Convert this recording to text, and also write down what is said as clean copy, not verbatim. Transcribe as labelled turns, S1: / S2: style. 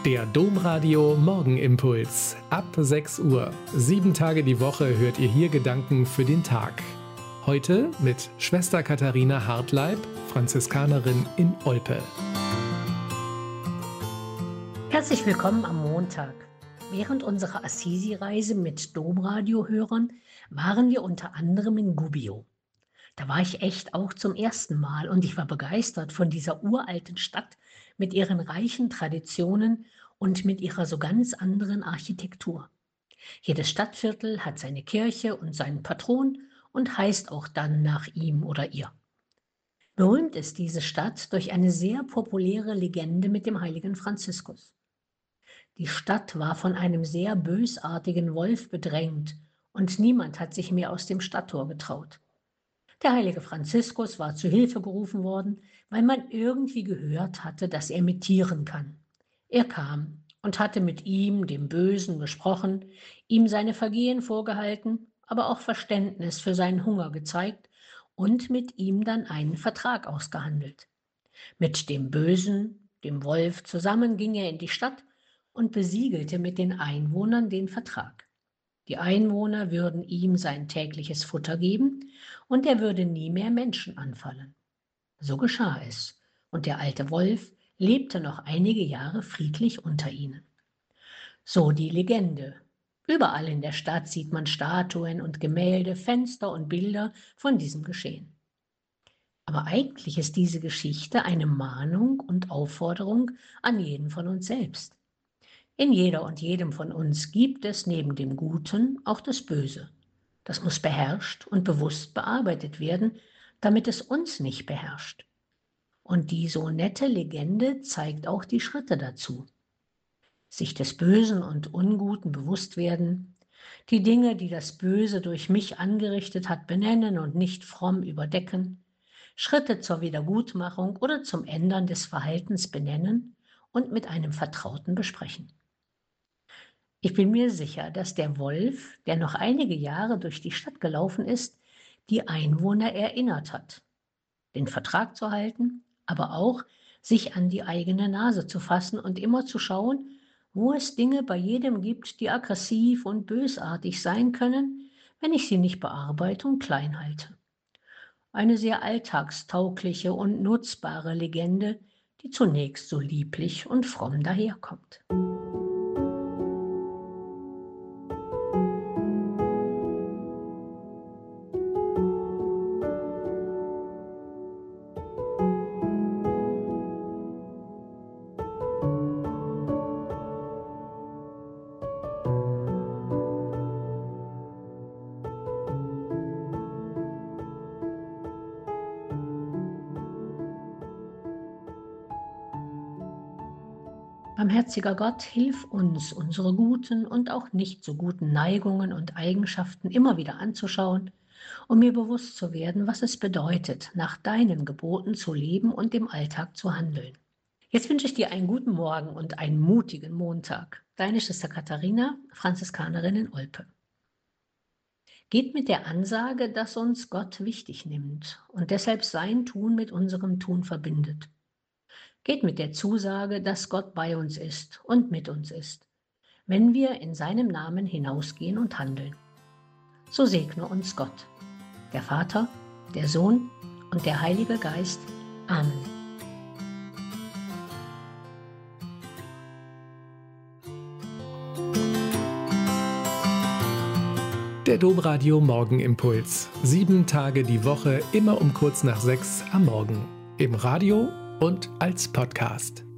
S1: Der Domradio Morgenimpuls. Ab 6 Uhr. 7 Tage die Woche hört ihr hier Gedanken für den Tag. Heute mit Schwester Katharina Hartleib, Franziskanerin in Olpe.
S2: Herzlich willkommen am Montag. Während unserer Assisi-Reise mit Domradio-Hörern waren wir unter anderem in Gubbio. Da war ich echt auch zum ersten Mal und ich war begeistert von dieser uralten Stadt mit ihren reichen Traditionen und mit ihrer so ganz anderen Architektur. Jedes Stadtviertel hat seine Kirche und seinen Patron und heißt auch dann nach ihm oder ihr. Berühmt ist diese Stadt durch eine sehr populäre Legende mit dem heiligen Franziskus. Die Stadt war von einem sehr bösartigen Wolf bedrängt und niemand hat sich mehr aus dem Stadttor getraut. Der heilige Franziskus war zu Hilfe gerufen worden, weil man irgendwie gehört hatte, dass er mit Tieren kann. Er kam und hatte mit ihm, dem Bösen, gesprochen, ihm seine Vergehen vorgehalten, aber auch Verständnis für seinen Hunger gezeigt und mit ihm dann einen Vertrag ausgehandelt. Mit dem Bösen, dem Wolf, zusammen ging er in die Stadt und besiegelte mit den Einwohnern den Vertrag. Die Einwohner würden ihm sein tägliches Futter geben und er würde nie mehr Menschen anfallen. So geschah es und der alte Wolf lebte noch einige Jahre friedlich unter ihnen. So die Legende. Überall in der Stadt sieht man Statuen und Gemälde, Fenster und Bilder von diesem Geschehen. Aber eigentlich ist diese Geschichte eine Mahnung und Aufforderung an jeden von uns selbst. In jeder und jedem von uns gibt es neben dem Guten auch das Böse. Das muss beherrscht und bewusst bearbeitet werden, damit es uns nicht beherrscht. Und die so nette Legende zeigt auch die Schritte dazu. Sich des Bösen und Unguten bewusst werden, die Dinge, die das Böse durch mich angerichtet hat, benennen und nicht fromm überdecken, Schritte zur Wiedergutmachung oder zum Ändern des Verhaltens benennen und mit einem Vertrauten besprechen. Ich bin mir sicher, dass der Wolf, der noch einige Jahre durch die Stadt gelaufen ist, die Einwohner erinnert hat, den Vertrag zu halten, aber auch sich an die eigene Nase zu fassen und immer zu schauen, wo es Dinge bei jedem gibt, die aggressiv und bösartig sein können, wenn ich sie nicht bearbeite und klein halte. Eine sehr alltagstaugliche und nutzbare Legende, die zunächst so lieblich und fromm daherkommt. Barmherziger Gott, hilf uns, unsere guten und auch nicht so guten Neigungen und Eigenschaften immer wieder anzuschauen, um mir bewusst zu werden, was es bedeutet, nach deinen Geboten zu leben und im Alltag zu handeln. Jetzt wünsche ich dir einen guten Morgen und einen mutigen Montag. Deine Schwester Katharina, Franziskanerin in Olpe. Geht mit der Ansage, dass uns Gott wichtig nimmt und deshalb sein Tun mit unserem Tun verbindet. Geht mit der Zusage, dass Gott bei uns ist und mit uns ist, wenn wir in seinem Namen hinausgehen und handeln. So segne uns Gott, der Vater, der Sohn und der Heilige Geist. Amen.
S1: Der Domradio Morgenimpuls. 7 Tage die Woche, immer um kurz nach 6 am Morgen. Im Radio und als Podcast.